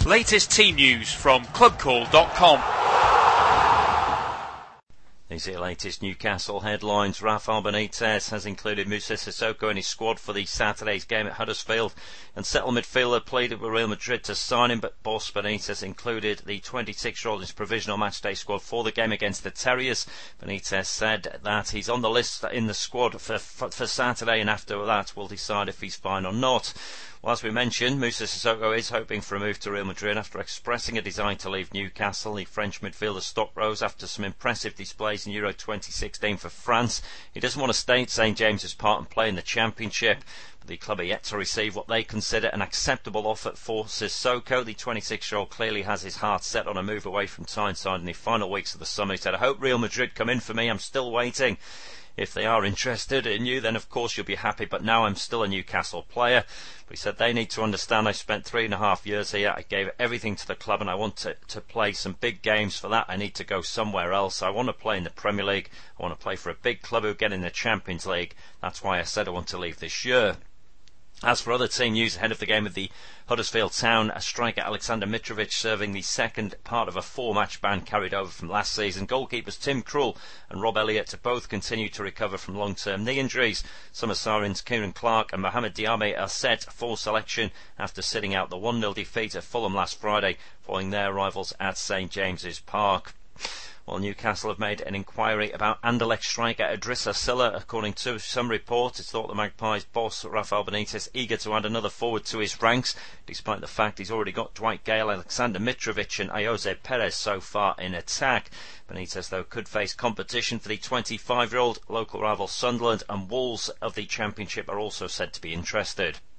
Latest team news from clubcall.com. These are your latest Newcastle headlines. Rafael Benitez has included Moussa Sissoko in his squad for the Saturday's game at Huddersfield, and settled midfielder pleaded with Real Madrid to sign him, but boss Benitez included the 26-year-old in his provisional matchday squad for the game against the Terriers. Benitez said that he's on the list in the squad for Saturday, and after that we'll decide if he's fine or not. Well, as we mentioned, Moussa Sissoko is hoping for a move to Real Madrid after expressing a desire to leave Newcastle. The French midfielder stock rose after some impressive displays in Euro 2016 for France. He doesn't want to stay at St James's Park and play in the Championship. But the club are yet to receive what they consider an acceptable offer for Sissoko. The 26-year-old clearly has his heart set on a move away from Tyneside in the final weeks of the summer. He said, "I hope Real Madrid come in for me. I'm still waiting. If they are interested in you, then of course you'll be happy, but now I'm still a Newcastle player." But he said they need to understand I spent 3.5 years here. I gave everything to the club and I want to play some big games. For that I need to go somewhere else. I want to play in the Premier League. I want to play for a big club who get in the Champions League. That's why I said I want to leave this year. As for other team news ahead of the game with the Huddersfield Town, striker Alexander Mitrovic serving the second part of a 4-match ban carried over from last season. Goalkeepers Tim Krul and Rob Elliott both continue to recover from long-term knee injuries. Summer Sirens Kieran Clark and Mohamed Diaby are set for selection after sitting out the 1-0 defeat at Fulham last Friday following their arrivals at St James's Park. Well, Newcastle have made an inquiry about Anderlecht striker Idrissa Sylla. According to some reports, it's thought the Magpies boss Rafael Benitez eager to add another forward to his ranks, despite the fact he's already got Dwight Gale, Alexander Mitrovic and Ayoze Perez so far in attack. Benitez, though, could face competition for the 25-year-old. Local rivals Sunderland and Wolves of the Championship are also said to be interested.